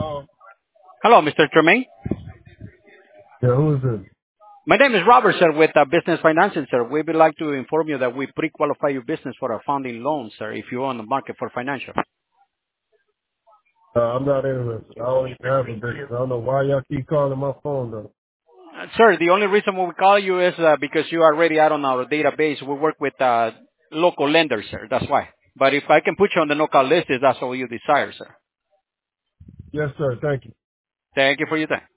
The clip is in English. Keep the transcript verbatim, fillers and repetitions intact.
Hello, Mister Tremaine. Yeah, who is this? My name is Robert, sir, with uh, Business Financing, sir. We would like to inform you that we pre-qualify your business for a funding loan, sir, if you're on the market for financial. Uh, I'm not interested. I don't even have a business. I don't know why y'all keep calling my phone though. Uh, sir, the only reason we call you is uh, because you are already out on our database. We work with uh, local lenders, sir. That's why. But if I can put you on the no-call list, if that's all you desire, sir. Yes, sir. Thank you. Thank you for your time.